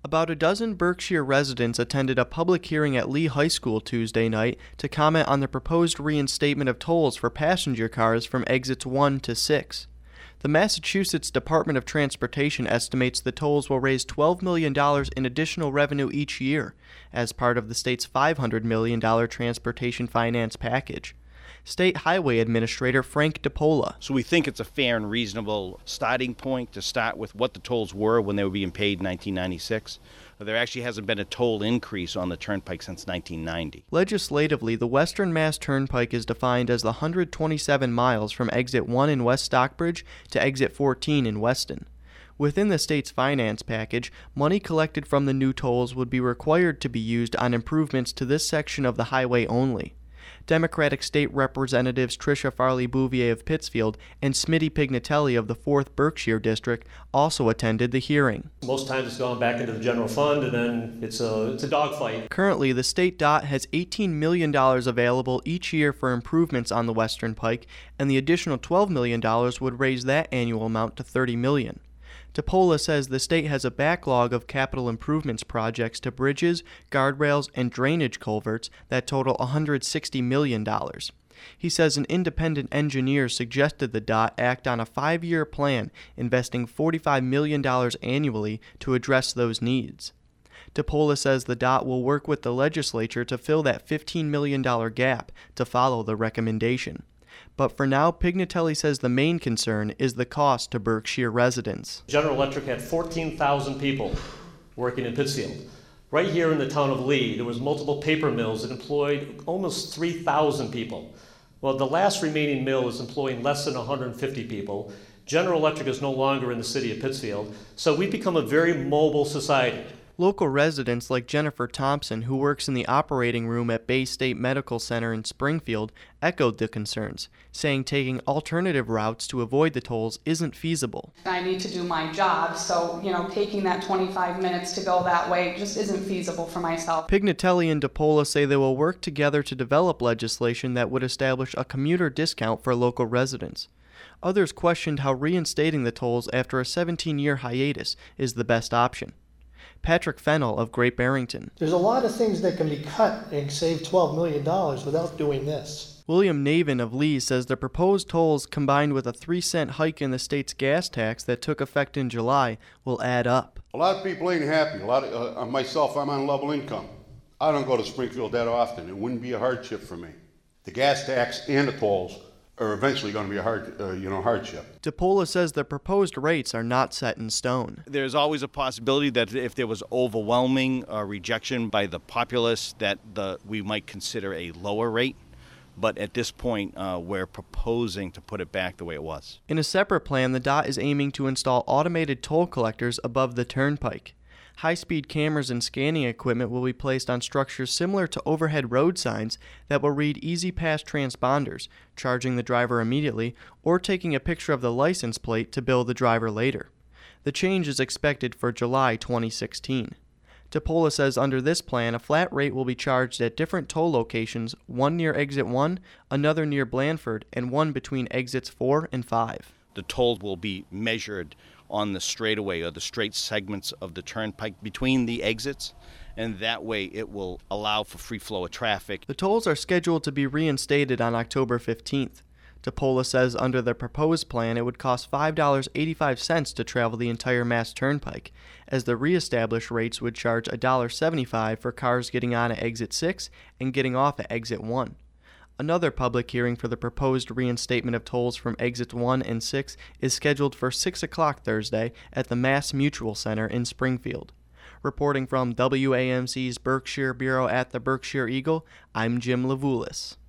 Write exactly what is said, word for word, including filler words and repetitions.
About a dozen Berkshire residents attended a public hearing at Lee High School Tuesday night to comment on the proposed reinstatement of tolls for passenger cars from exits one to six. The Massachusetts Department of Transportation estimates the tolls will raise twelve million dollars in additional revenue each year as part of the state's five hundred million dollars transportation finance package. State Highway Administrator Frank DePola. So we think it's a fair and reasonable starting point to start with what the tolls were when they were being paid in nineteen ninety-six. There actually hasn't been a toll increase on the Turnpike since nineteen ninety. Legislatively, the Western Mass Turnpike is defined as the one hundred twenty-seven miles from Exit one in West Stockbridge to Exit fourteen in Weston. Within the state's finance package, money collected from the new tolls would be required to be used on improvements to this section of the highway only. Democratic State Representatives Tricia Farley-Bouvier of Pittsfield and Smitty Pignatelli of the fourth Berkshire District also attended the hearing. Most times it's gone back into the general fund, and then it's a, it's a dogfight. Currently, the state D O T has eighteen million dollars available each year for improvements on the Western Pike, and the additional twelve million dollars would raise that annual amount to thirty million dollars. DePola says the state has a backlog of capital improvements projects to bridges, guardrails, and drainage culverts that total one hundred sixty million dollars. He says an independent engineer suggested the D O T act on a five-year plan investing forty-five million dollars annually to address those needs. DePola says the D O T will work with the legislature to fill that fifteen million dollars gap to follow the recommendation. But for now, Pignatelli says the main concern is the cost to Berkshire residents. General Electric had fourteen thousand people working in Pittsfield. Right here in the town of Lee, there was multiple paper mills that employed almost three thousand people. Well, the last remaining mill is employing less than one hundred fifty people. General Electric is no longer in the city of Pittsfield, so we've become a very mobile society. Local residents like Jennifer Thompson, who works in the operating room at Bay State Medical Center in Springfield, echoed the concerns, saying taking alternative routes to avoid the tolls isn't feasible. I need to do my job, so, you know, taking that twenty-five minutes to go that way just isn't feasible for myself. Pignatelli and DePola say they will work together to develop legislation that would establish a commuter discount for local residents. Others questioned how reinstating the tolls after a seventeen-year hiatus is the best option. Patrick Fennell of Great Barrington. There's a lot of things that can be cut and save twelve million dollars without doing this. William Navin of Lee says the proposed tolls, combined with a three cent hike in the state's gas tax that took effect in July, will add up. A lot of people ain't happy. A lot of, uh, myself, I'm on level income. I don't go to Springfield that often. It wouldn't be a hardship for me. The gas tax and the tolls are eventually going to be a hard, uh, you know, hardship. DePola says the proposed rates are not set in stone. There's always a possibility that if there was overwhelming uh, rejection by the populace, that the we might consider a lower rate. But at this point, uh, we're proposing to put it back the way it was. In a separate plan, the D O T is aiming to install automated toll collectors above the turnpike. High-speed cameras and scanning equipment will be placed on structures similar to overhead road signs that will read Easy Pass transponders, charging the driver immediately, or taking a picture of the license plate to bill the driver later. The change is expected for July twenty sixteen. DePola says under this plan, a flat rate will be charged at different toll locations, one near Exit one, another near Blandford, and one between Exits four and five. The toll will be measured on the straightaway or the straight segments of the turnpike between the exits, and that way it will allow for free flow of traffic. The tolls are scheduled to be reinstated on October fifteenth. DePola says under the proposed plan it would cost five dollars and eighty-five cents to travel the entire Mass Turnpike, as the reestablished rates would charge one dollar and seventy-five cents for cars getting on at Exit six and getting off at Exit one. Another public hearing for the proposed reinstatement of tolls from Exits one and six is scheduled for six o'clock Thursday at the Mass Mutual Center in Springfield. Reporting from W A M C's Berkshire Bureau at the Berkshire Eagle, I'm Jim Levulis.